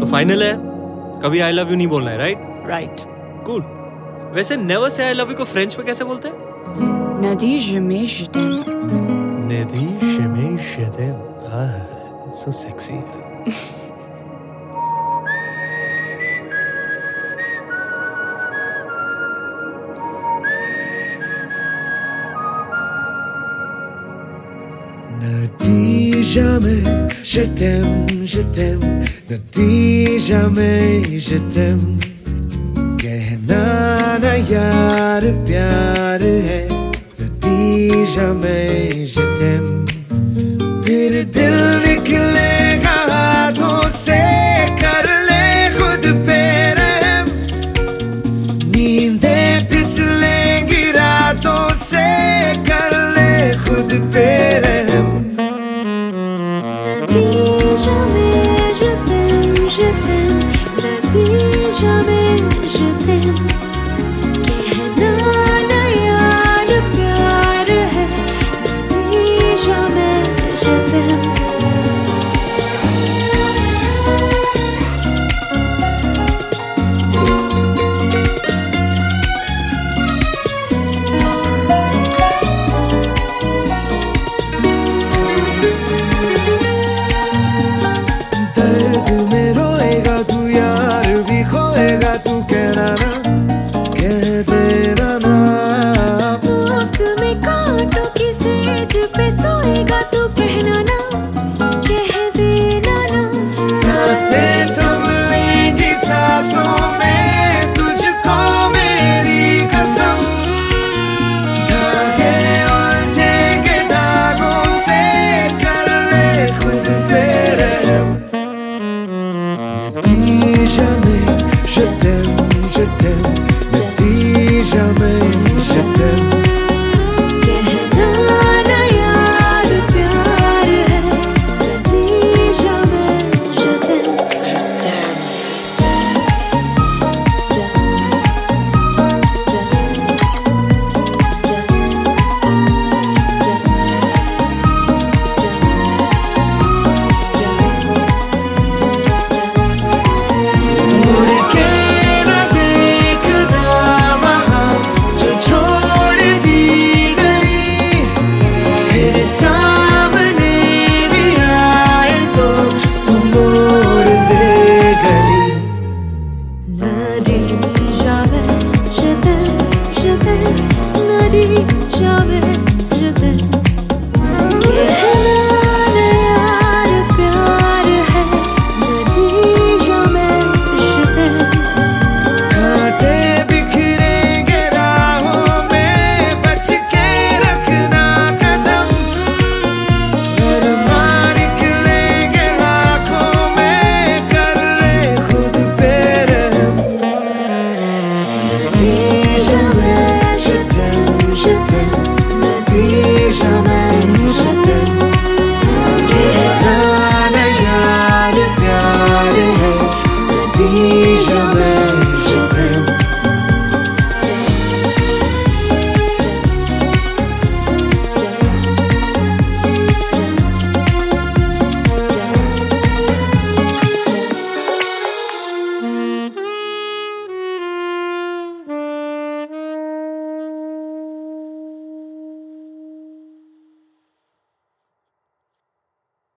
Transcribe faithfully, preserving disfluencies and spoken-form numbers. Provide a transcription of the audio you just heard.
Final है, कभी आई love you नहीं बोलना है, राइट? राइट। कूल। वैसे नेवर से आई लव यू को फ्रेंच में कैसे बोलते हैं? Ne dis jamais je t'aime. Ne dis jamais je t'aime. Ah, it's so sexy. Ne dis jamais je t'aime, je t'aime. Ne dis jamais je t'aime. कहना ना यार प्यार है. Ne dis jamais je t'aime. फिर दिल निकलेगा हाथों से, कर ले खुद पे रहम. नींदें फिसलेंगी रातों से, कर ले खुद पे रहम. Ne dis jamais je t'aime, je t'aime. Ne dis jamais je t'aime. कहना ना यार प्यार है. Ne dis jamais je t'aime. दर्द में रोएगा तू यार भी खोएगा तू, कहना ना, कह देना ना. मुफ्त में कांटों की सेज पे सोएगा तू.